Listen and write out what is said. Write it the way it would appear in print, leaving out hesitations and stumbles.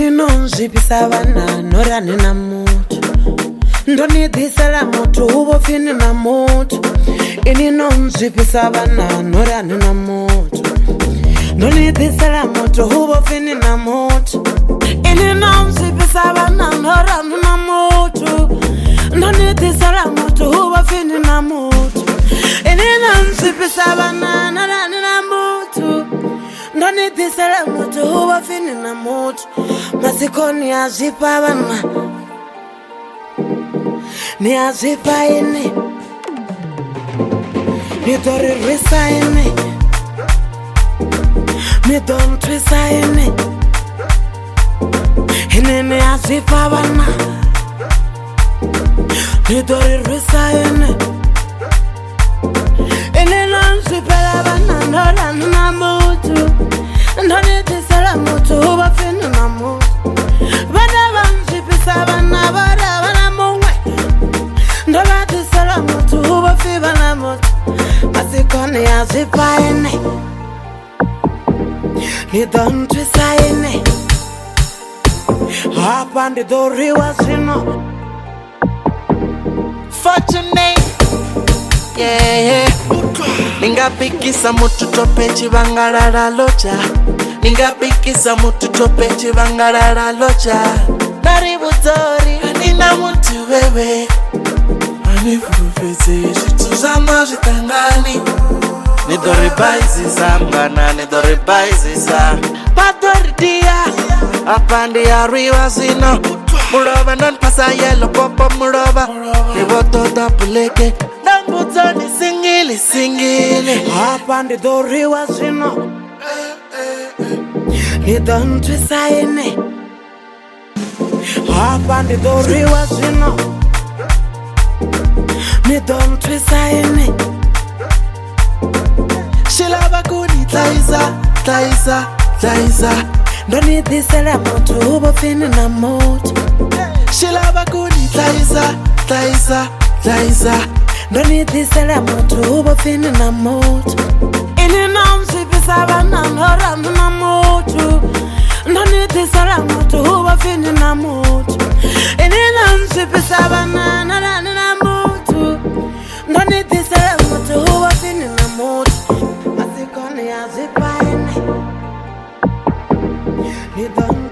Ini non zvipisa vana norani na mutu ndonidhisela mutu huvo fini na mutu ini non zvipisa vana norani na mutu ndonidhisela mutu huvo fini na mutu ini non zvipisa vana norani na mutu ndonidhisela mutu huvo fini na mutu ini non zvipisa vana norani na mutu ndonidhisela mutu huvo fini na mutu masikoni azvipa vana ni azvipa ini nidorirwisa ini nidontwisa ini inini azvipa vana nidorirwisa ini ininontwipela vana norani na mutu ndonidhisela mutu huvo fini na mutu vana vanzvipisa vana vara vana mumwe ndovadhisela mutu huvo fiva na mutu masikoni azvipa ini nidontwisa ini hapa ndidoriwa zvino Fortunate, yeah. Ningapikisa mutu tope chivangarara locha ningapikisa mutu tope chivangarara locha naributori nina mutu wewe anifufeze zvituzama zvitangani nidoribaizisa mwana nidoribaizisa padoridia apandiyarwiwa zvino murova nonipasa yelo popo murova nivotoda puleke ndambuzoni singili hapa ndidoriwa zvino nidontwisa ini hapa ndidoriwa zvino nidontwisa ini shilava kunitlaisa ndonidhisela mutu huvo fini na mutu shilava kunitlaisa ndonidhisela mutu huvo fini na mutu ini nomzvipisa vana norani na mutu ndonidhisela mutu huvo fini na mutu ini nomzvipisa vana norani na mutu ndonidhisela mutu huvo fini na mutu masikoni azvipa ini